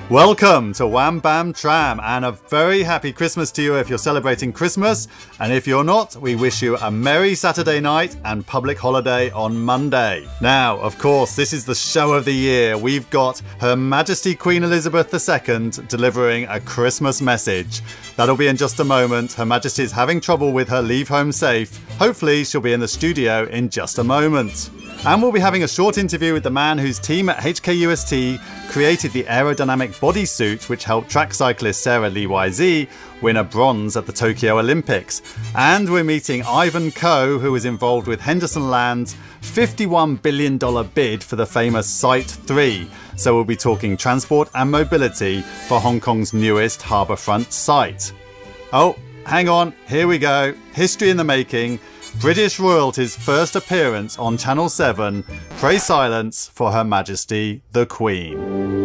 Welcome to Wham Bam Tram, and a very happy Christmas to you if you're celebrating Christmas, and if you're not, we wish you a merry Saturday night and public holiday on Monday. Now, of course, this is the show of the year. We've got Her Majesty Queen Elizabeth II delivering a Christmas message. That'll be in just a moment. Her Majesty's having trouble with her leave home safe. Hopefully she'll be in the studio in just a moment. And we'll be having a short interview with the man whose team at HKUST created the aerodynamic bodysuit which helped track cyclist Sarah Lee YZ win a bronze at the Tokyo Olympics. And we're meeting Ivan Coe, who is involved with Henderson Land's $51 billion bid for the famous Site 3. So we'll be talking transport and mobility for Hong Kong's newest harbourfront site. Oh, hang on, here we go. History in the making. British royalty's first appearance on Channel 7. Pray silence for Her Majesty the Queen.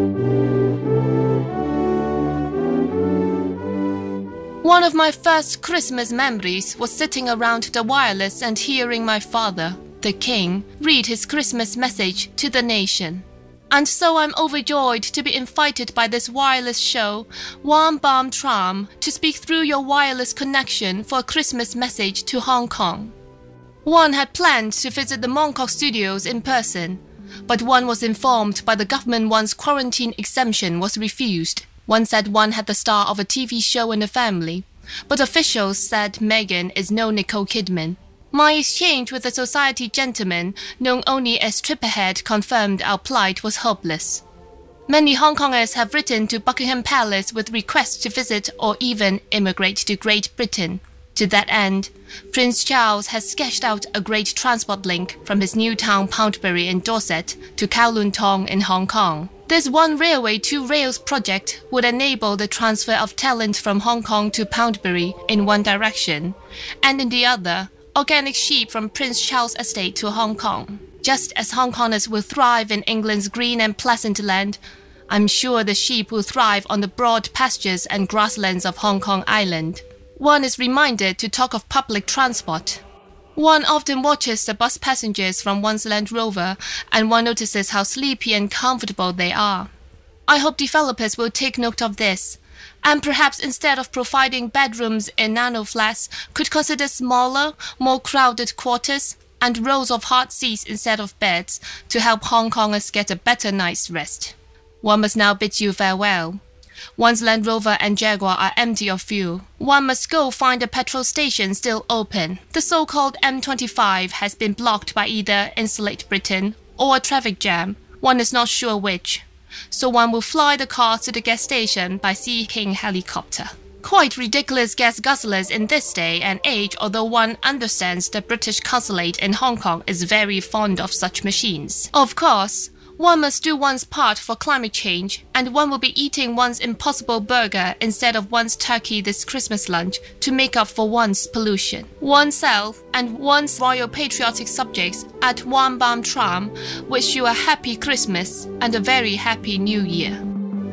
One of my first Christmas memories was sitting around the wireless and hearing my father, the King, read his Christmas message to the nation. And so I'm overjoyed to be invited by this wireless show, Wham Bam Tram, to speak through your wireless connection for a Christmas message to Hong Kong. One had planned to visit the Mongkok studios in person, but one was informed by the government one's quarantine exemption was refused. One said one had the star of a TV show in the family, but officials said Meghan is no Nicole Kidman. My exchange with a society gentleman known only as Tripperhead confirmed our plight was hopeless. Many Hong Kongers have written to Buckingham Palace with requests to visit or even immigrate to Great Britain. To that end, Prince Charles has sketched out a great transport link from his new town Poundbury in Dorset to Kowloon Tong in Hong Kong. This One Railway Two Rails project would enable the transfer of talent from Hong Kong to Poundbury in one direction, and in the other, organic sheep from Prince Charles Estate to Hong Kong. Just as Hong Kongers will thrive in England's green and pleasant land, I'm sure the sheep will thrive on the broad pastures and grasslands of Hong Kong Island. One is reminded to talk of public transport. One often watches the bus passengers from one's Land Rover, and one notices how sleepy and comfortable they are. I hope developers will take note of this, and perhaps instead of providing bedrooms in nano flats, could consider smaller, more crowded quarters and rows of hard seats instead of beds to help Hong Kongers get a better night's rest. One must now bid you farewell. One's Land Rover and Jaguar are empty of fuel. One must go find a petrol station still open. The so-called M25 has been blocked by either Insulate Britain or a traffic jam. One is not sure which. So one will fly the car to the gas station by Sea King helicopter. Quite ridiculous gas guzzlers in this day and age, although one understands the British consulate in Hong Kong is very fond of such machines. Of course, one must do one's part for climate change, and one will be eating one's Impossible Burger instead of one's turkey this Christmas lunch to make up for one's pollution. Oneself and one's royal patriotic subjects at Wham Bam Tram wish you a happy Christmas and a very happy New Year.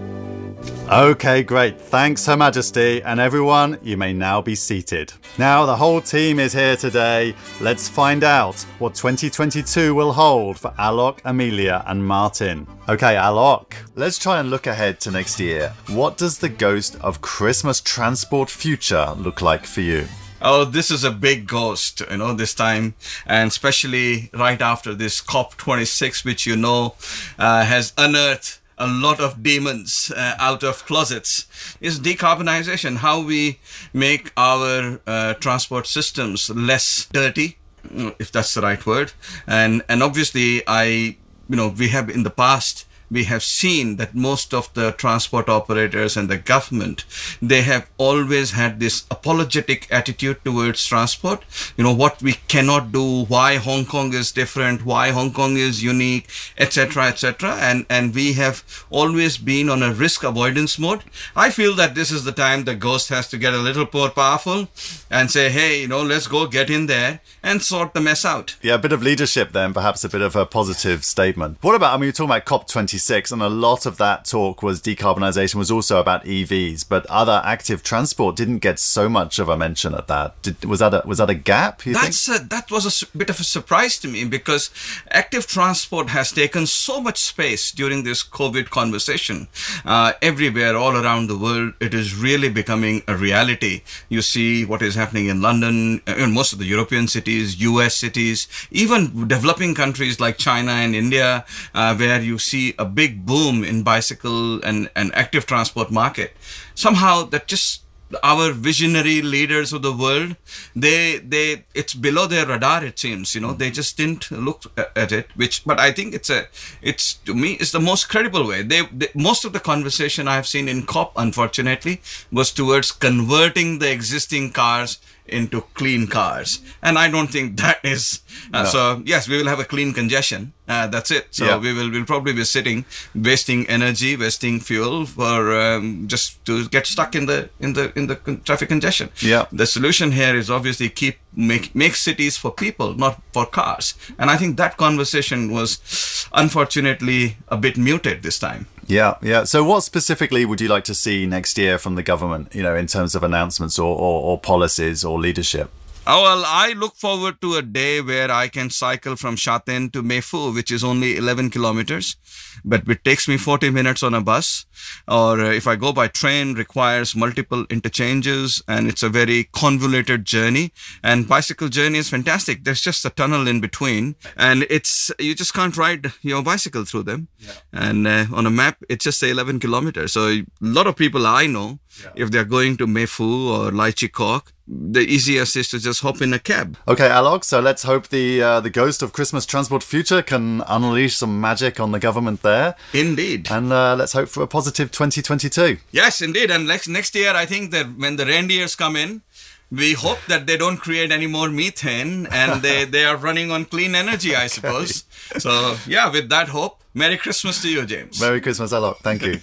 Okay, great. Thanks, Her Majesty. And everyone, you may now be seated. Now, the whole team is here today. Let's find out what 2022 will hold for Alok, Amelia and Martin. Okay, Alok, let's try and look ahead to next year. What does the ghost of Christmas transport future look like for you? Oh, this is a big ghost, this time, and especially right after this COP26, which has unearthed a lot of demons out of closets, is decarbonization, how we make our transport systems less dirty, if that's the right word. And obviously, we have in the past, we have seen that most of the transport operators and the government, they have always had this apologetic attitude towards transport. What we cannot do, why Hong Kong is different, why Hong Kong is unique, etc., etc. And we have always been on a risk avoidance mode. I feel that this is the time the ghost has to get a little more powerful and say, hey, let's go get in there and sort the mess out. Yeah, a bit of leadership then, perhaps a bit of a positive statement. What about, you're talking about COP26. COP26, and a lot of that talk was decarbonisation, was also about EVs, but other active transport didn't get so much of a mention at that. Was that a gap, you think? That was a bit of a surprise to me, because active transport has taken so much space during this COVID conversation. Everywhere, all around the world, it is really becoming a reality. You see what is happening in London, in most of the European cities, US cities, even developing countries like China and India, where you see a big boom in bicycle and active transport market. Somehow that just our visionary leaders of the world, it's below their radar, it seems. They just didn't look at it, but I think it's to me, it's the most credible way. Most of the conversation I've seen in COP, unfortunately, was towards converting the existing cars into clean cars, and I don't think that is so. Yes, we will have a clean congestion, that's it. So we'll probably be sitting wasting energy, wasting fuel for just to get stuck in the traffic congestion. The solution here is obviously make cities for people, not for cars, and I think that conversation was unfortunately a bit muted this time. Yeah. So what specifically would you like to see next year from the government, in terms of announcements or policies or leadership? Oh, well, I look forward to a day where I can cycle from Sha Tin to Mei Fu, which is only 11 kilometers, but it takes me 40 minutes on a bus. Or if I go by train, requires multiple interchanges, and it's a very convoluted journey. And bicycle journey is fantastic. There's just a tunnel in between, and you just can't ride your bicycle through them. And on a map, it's just 11 kilometers. So a lot of people I know, if they're going to Mei Fu or Lai Chi Kok, the easiest is to just hop in a cab. Okay, Alok, so let's hope the ghost of Christmas Transport Future can unleash some magic on the government there. Indeed. And let's hope for a positive 2022. Yes, indeed. And next year, I think that when the reindeers come in, we hope that they don't create any more methane, and they are running on clean energy, I suppose. So, with that hope, Merry Christmas to you, James. Merry Christmas, Alok. Thank you.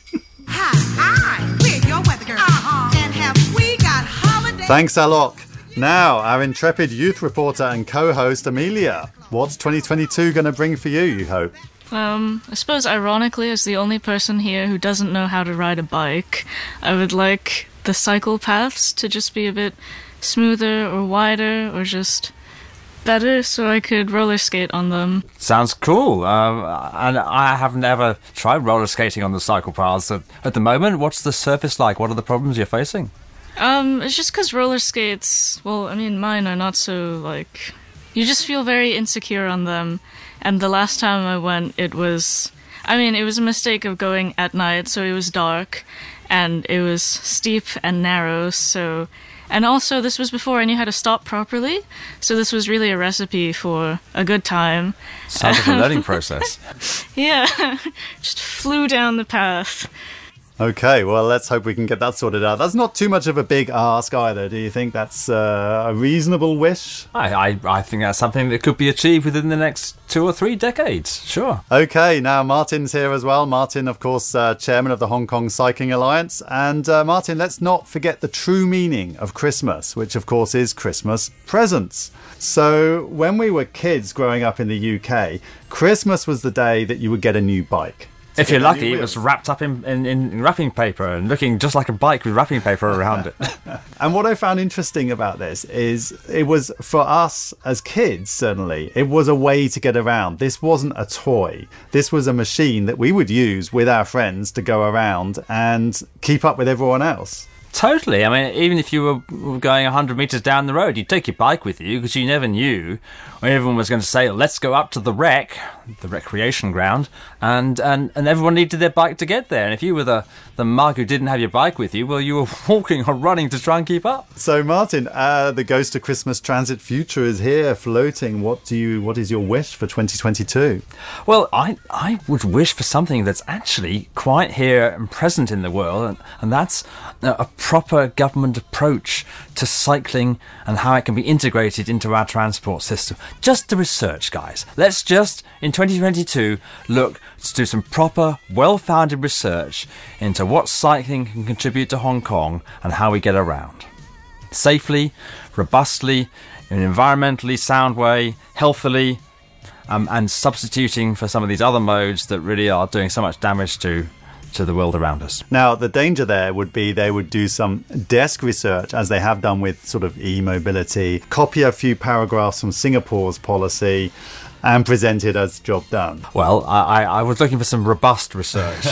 Hi, we're your weather girl. And have we got holiday? Thanks, Alok. Now, our intrepid youth reporter and co-host, Amelia. What's 2022 going to bring for you, you hope? I suppose ironically, as the only person here who doesn't know how to ride a bike, I would like the cycle paths to just be a bit smoother or wider or just better so I could roller skate on them. Sounds cool. And I haven't ever tried roller skating on the cycle paths. At the moment, what's the surface like? What are the problems you're facing? It's just because roller skates, mine are not so, you just feel very insecure on them. And the last time I went, it was a mistake of going at night, so it was dark, and it was steep and narrow, and also this was before I knew how to stop properly, so this was really a recipe for a good time. Sounds like a learning process. Yeah, just flew down the path. Okay, well, let's hope we can get that sorted out. That's not too much of a big ask either. Do you think that's a reasonable wish? I think that's something that could be achieved within the next 2 or 3 decades, sure. Okay, now Martin's here as well. Martin, of course, chairman of the Hong Kong Cycling Alliance. And Martin, let's not forget the true meaning of Christmas, which of course is Christmas presents. So when we were kids growing up in the UK, Christmas was the day that you would get a new bike. If you're lucky, it was wrapped up in wrapping paper and looking just like a bike with wrapping paper around it. And what I found interesting about this is it was, for us as kids, certainly, it was a way to get around. This wasn't a toy. This was a machine that we would use with our friends to go around and keep up with everyone else. Totally. Even if you were going 100 metres down the road, you'd take your bike with you because you never knew when everyone was going to say, let's go up to the recreation ground, and everyone needed their bike to get there. And if you were the mug who didn't have your bike with you, well, you were walking or running to try and keep up. So, Martin, the Ghost of Christmas Transit Future is here, floating. What is your wish for 2022? Well, I would wish for something that's actually quite here and present in the world, and that's a proper government approach to cycling and how it can be integrated into our transport system. Just the research, guys. Let's just, in 2022, look to do some proper, well-founded research into what cycling can contribute to Hong Kong and how we get around. Safely, robustly, in an environmentally sound way, healthily. and substituting for some of these other modes that really are doing so much damage to the world around us. Now, the danger there would be they would do some desk research, as they have done with sort of e-mobility, copy a few paragraphs from Singapore's policy, and present it as job done. Well, I was looking for some robust research,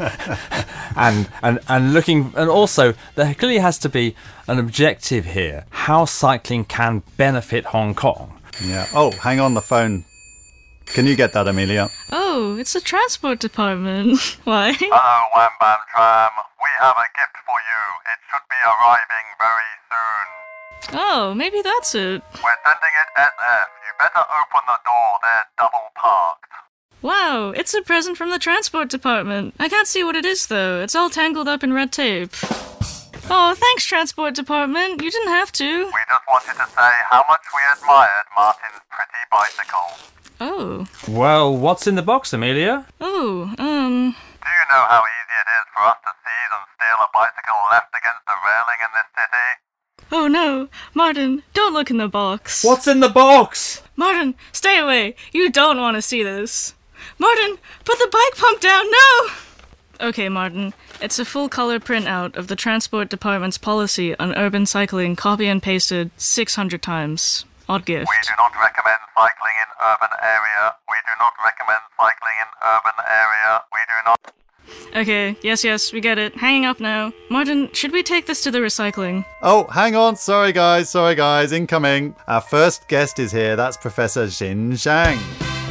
and looking, and also there clearly has to be an objective here: how cycling can benefit Hong Kong. Yeah. Oh, hang on the phone. Can you get that, Amelia? Oh, it's the transport department. Why? Hello, Wham Bam Tram. We have a gift for you. It should be arriving very soon. Oh, maybe that's it. We're sending it SF. You better open the door. They're double parked. Wow, it's a present from the transport department. I can't see what it is, though. It's all tangled up in red tape. Oh, thanks, transport department. You didn't have to. We just wanted to say how much we admired Martin's pretty bicycle. Oh. Well, what's in the box, Amelia? Oh, Do you know how easy it is for us to seize and steal a bicycle left against the railing in this city? Oh no. Martin, don't look in the box. What's in the box? Martin, stay away. You don't want to see this. Martin, put the bike pump down. No! Okay, Martin. It's a full-color printout of the transport department's policy on urban cycling, copy and pasted 600 times. Odd gift. We do not recommend cycling in urban area. We do not recommend cycling in urban area. We do not... Okay, yes, we get it. Hanging up now. Martin, should we take this to the recycling? Oh, hang on. Sorry, guys. Incoming. Our first guest is here. That's Professor Xin Zhang.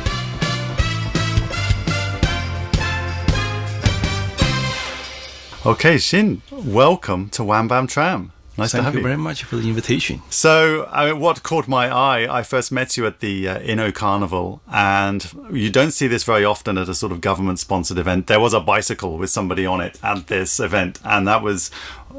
Okay, Xin, welcome to Wham Bam Tram. Nice to have you. Thank you very much for the invitation. So, what caught my eye, I first met you at the Inno Carnival, and you don't see this very often at a sort of government-sponsored event. There was a bicycle with somebody on it at this event, and that was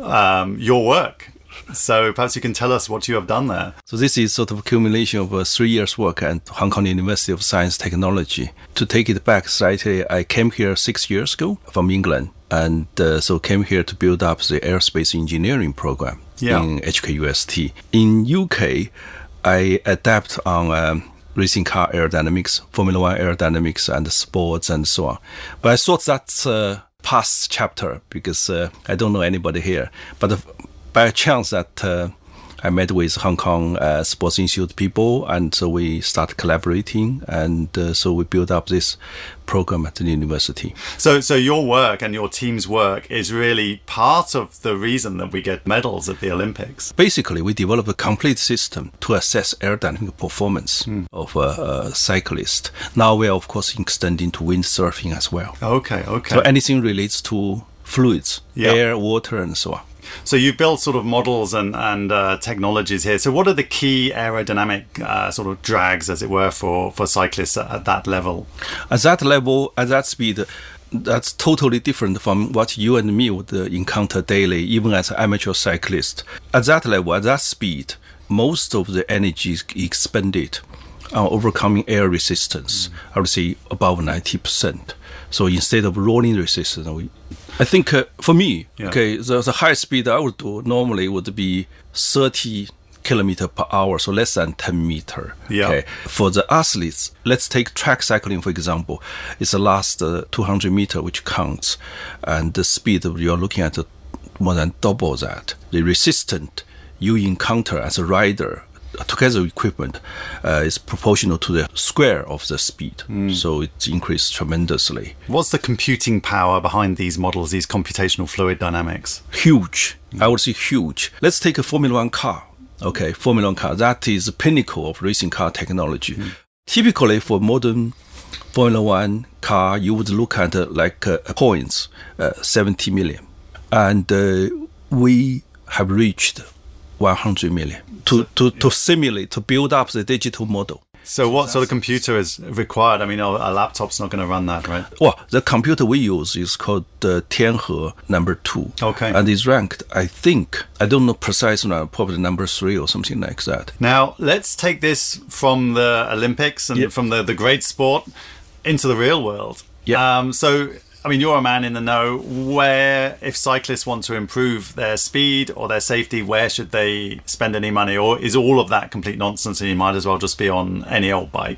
your work. So perhaps you can tell us what you have done there. So this is sort of accumulation of 3 years' work at Hong Kong University of Science and Technology. To take it back slightly, I came here 6 years ago from England, and so came here to build up the aerospace engineering program in HKUST. In UK, I adapt on racing car aerodynamics, Formula One aerodynamics, and sports and so on. But I thought that's a past chapter because I don't know anybody here. But by a chance that I met with Hong Kong Sports Institute people, and so we started collaborating, and so we built up this program at the university. So your work and your team's work is really part of the reason that we get medals at the Olympics. Basically, we developed a complete system to assess aerodynamic performance of a cyclist. Now we are, of course, extending to windsurfing as well. Okay. So anything relates to fluids, air, water, and so on. So you built sort of models and technologies here. So what are the key aerodynamic sort of drags, as it were, for cyclists at that level? At that level, at that speed, that's totally different from what you and me would encounter daily, even as an amateur cyclist. At that level, at that speed, most of the energy is expended on overcoming air resistance. I would say above 90%. So instead of rolling resistance, I think for me, the highest speed I would do normally would be 30 kilometer per hour, so less than 10 meter. Okay. For the athletes, let's take track cycling, for example. It's the last 200 meter which counts, and the speed you're looking at more than double that. The resistance you encounter as a rider together with equipment is proportional to the square of the speed. So it's increased tremendously. What's the computing power behind these models, these computational fluid dynamics? Huge. I would say huge. Let's take a Formula One car. Okay, Formula One car. That is the pinnacle of racing car technology. Typically, for modern Formula One car, you would look at points, 70 million. And we have reached 100 million to simulate, to build up the digital model. So what sort of computer is required? I mean, a laptop's not going to run that, right? Well, the computer we use is called Tianhe number 2. Okay. And is ranked, I think, I don't know precisely, probably number 3 or something like that. Now, let's take this from the Olympics and from the great sport into the real world. So, I mean, you're a man in the know. Where, if cyclists want to improve their speed or their safety, where should they spend any money? Or is all of that complete nonsense and you might as well just be on any old bike?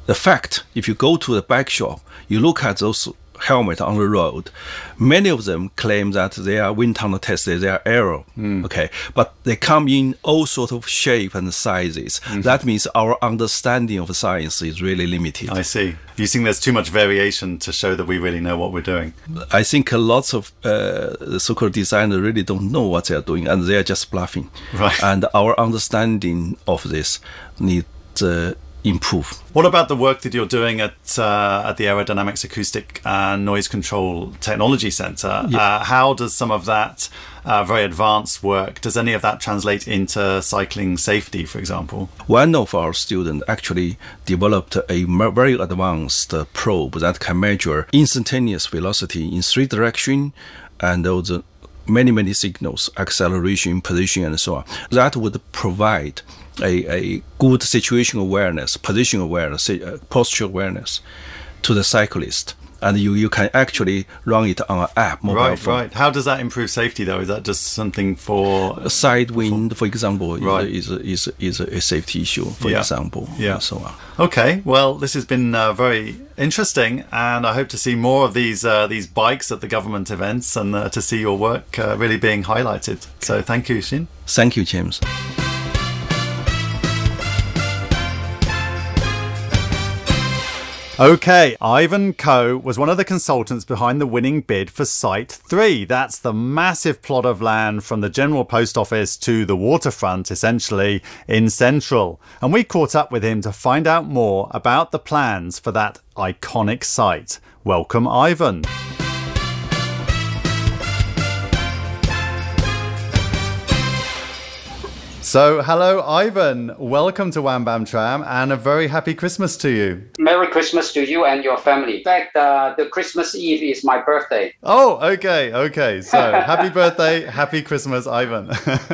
The fact, if you go to the bike shop, you look at those helmets on the road, many of them claim that they are wind tunnel tested, they are aero, okay, but they come in all sort of shape and sizes. That means our understanding of science is really limited. I see. You think there's too much variation to show that we really know what we're doing? I think lots of the so-called designers really don't know what they are doing, and they are just bluffing. Right. And our understanding of this needs improve. What about the work that you're doing at the Aerodynamics Acoustic Noise Control Technology Centre? Yeah. How does some of that very advanced work, does any of that translate into cycling safety, for example? One of our students actually developed a very advanced probe that can measure instantaneous velocity in 3 directions and those many signals, acceleration, position, and so on. That would provide a good situation awareness, position awareness, posture awareness to the cyclist. And you can actually run it on an app, mobile phone. Right. How does that improve safety, though? Is that just something for... Side wind, for example, Right. is a safety issue, for example, and so on. Okay, well, this has been very interesting, and I hope to see more of these bikes at the government events and to see your work really being highlighted. So thank you, Xin. Thank you, James. Okay, Ivan Ko was one of the consultants behind the winning bid for Site 3. That's the massive plot of land from the General Post Office to the waterfront, essentially, in Central. And we caught up with him to find out more about the plans for that iconic site. Welcome, Ivan. So, hello, Ivan. Welcome to Wham Bam Tram, and a very happy Christmas to you. Merry Christmas to you and your family. In fact, the Christmas Eve is my birthday. Oh, okay. So, happy birthday, happy Christmas, Ivan.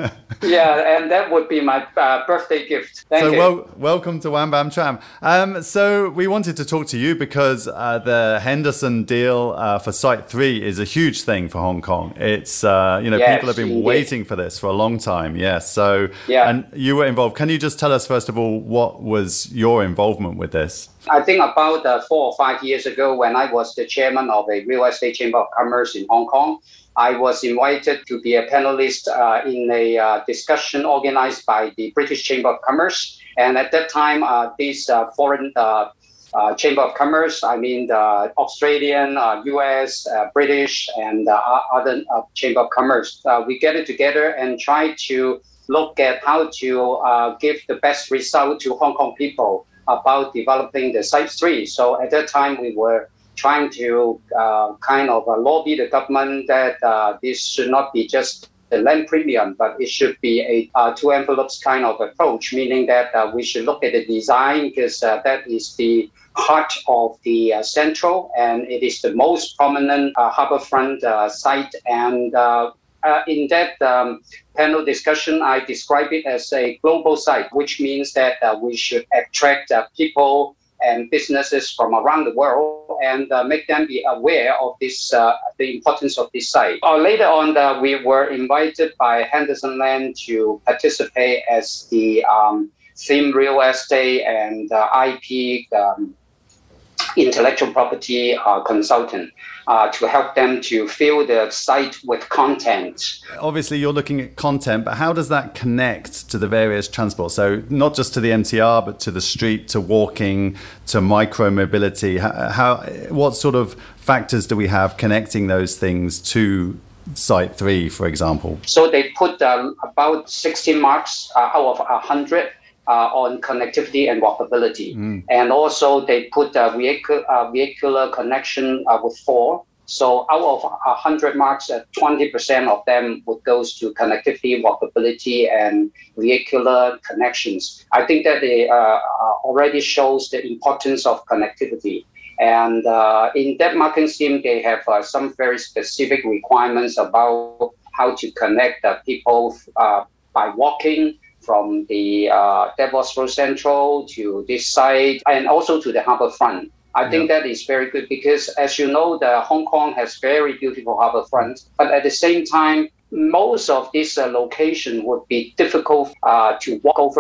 Yeah, and that would be my birthday gift. Thank you. Welcome to Wham Bam Tram. So, we wanted to talk to you because the Henderson deal for Site 3 is a huge thing for Hong Kong. It's, Yes, people have been indeed. waiting for this for a long time. Yes. So, Yeah. and you were involved. Can you just tell us, first of all, what was your involvement with this? I think about 4 or 5 years ago, when I was the chairman of a real estate chamber of commerce in Hong Kong, I was invited to be a panelist in a discussion organized by the British Chamber of Commerce. And at that time, these foreign Chamber of Commerce, I mean the Australian, US, British, and other Chamber of Commerce, we get it together and try to look at how to give the best result to Hong Kong people about developing the Site 3. So at that time, we were trying to kind of lobby the government that this should not be just the land premium, but it should be a two envelopes kind of approach, meaning that we should look at the design because that is the heart of the Central, and it is the most prominent harbourfront site. And in that panel discussion, I describe it as a global site, which means that we should attract people and businesses from around the world and make them be aware of this, the importance of this site. Later on, we were invited by Henderson Land to participate as the theme real estate and IP intellectual property consultant to help them to fill the site with content. Obviously, you're looking at content, but how does that connect to the various transport? So not just to the MTR, but to the street, to walking, to micro-mobility. What sort of factors do we have connecting those things to Site 3, for example? So they put about 60 marks out of 100 on connectivity and walkability. And also they put vehicular connection with 4. So out of 100 marks, 20% of them would goes to connectivity, walkability, and vehicular connections. I think that they already shows the importance of connectivity. And in that marketing scheme, they have some very specific requirements about how to connect people by walking from the Davos Road Central to this site and also to the harbour front. I think that is very good because, as you know, the Hong Kong has very beautiful harbour front, but at the same time, most of this location would be difficult to walk over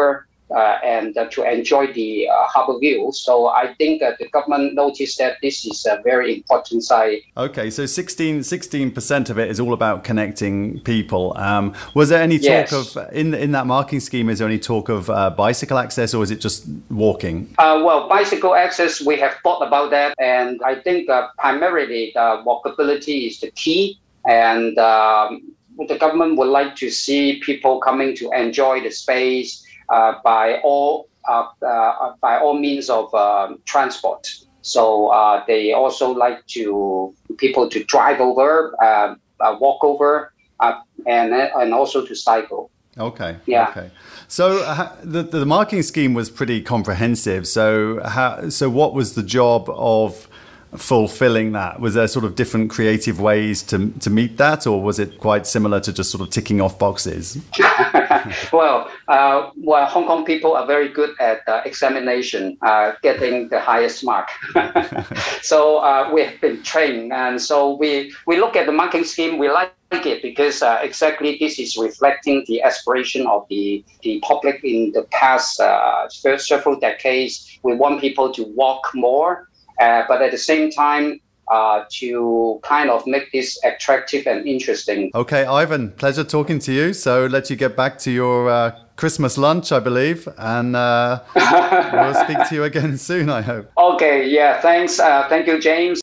and to enjoy the harbour view. So I think the government noticed that this is a very important site. Okay, so 16% of it is all about connecting people. Was there any talk of, in that marking scheme, is there any talk of bicycle access, or is it just walking? Well, bicycle access, we have thought about that, and I think primarily the walkability is the key, and the government would like to see people coming to enjoy the space by all means of transport. So they also like people to drive over, walk over, and also to cycle. Okay. Yeah. Okay. So the marking scheme was pretty comprehensive. So what was the job of fulfilling that? Was there sort of different creative ways to meet that, or was it quite similar to just sort of ticking off boxes? Well, Hong Kong people are very good at examination, getting the highest mark. So we have been trained, and so we look at the marking scheme. We like it because exactly this is reflecting the aspiration of the public in the past several decades. We want people to walk more, but at the same time, to kind of make this attractive and interesting. Okay, Ivan, pleasure talking to you. So let you get back to your Christmas lunch, I believe, and we'll speak to you again soon, I hope. Okay, yeah, thanks. Thank you, James.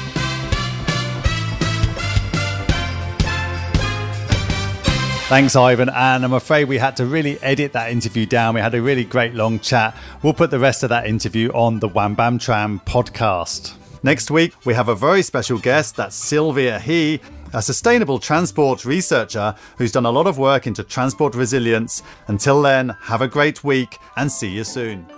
Thanks, Ivan. And I'm afraid we had to really edit that interview down. We had a really great long chat. We'll put the rest of that interview on the Wham Bam Tram podcast. Next week, we have a very special guest. That's Sylvia He, a sustainable transport researcher who's done a lot of work into transport resilience. Until then, have a great week and see you soon.